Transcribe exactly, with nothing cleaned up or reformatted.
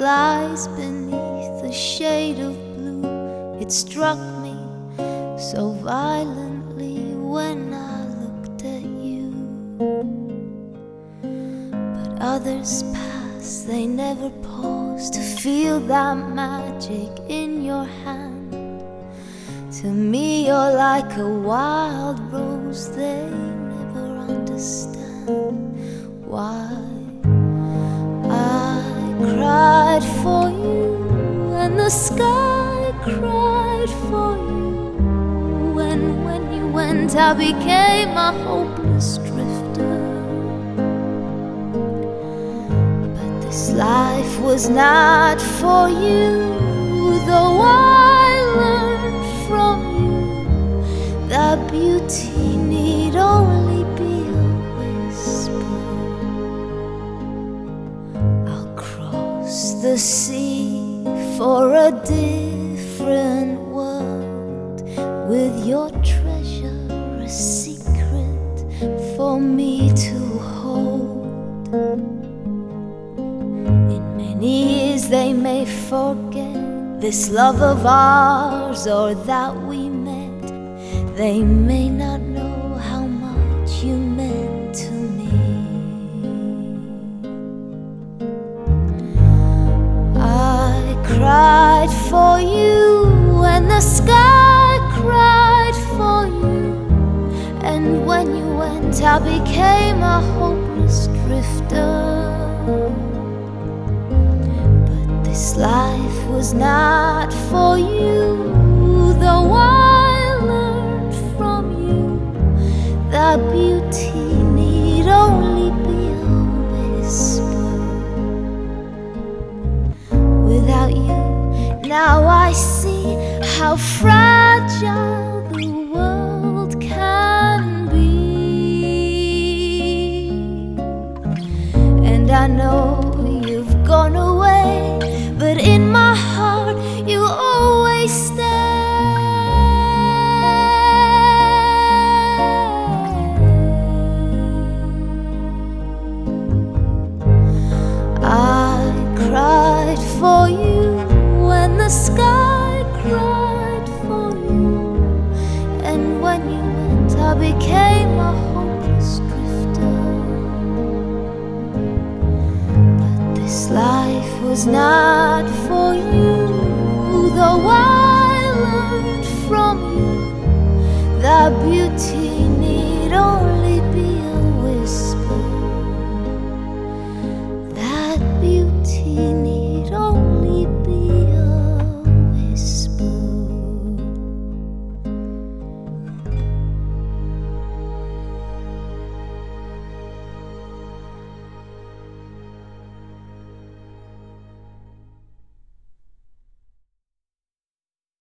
lies beneath a shade of blue. It struck me so violently when I looked at you. But others pass, they never pause to feel that magic in your hand. To me you're like a wild rose, they never understand why I cried for you and the sky cried for you. And when you went I became a hopeless drifter. But this life was not for you, though I learned from you that beauty need only be a whisper. I'll cross the sea for a different world, with your treasure a secret for me to hold. In many years they may forget this love of ours, or that we met. They may not know how much you meant to me. I cried for you and the sky cried for you. And when you went I became a hopeless drifter. This life was not for you, though I learned from you that beauty need only be a whisper. Without you, now I see how fragile the world can be. And I know you've gone away, but in my heart you always stay. I cried for you when the sky cried for you. And when you went I became a hopeless drifter. But this life was not for you, though I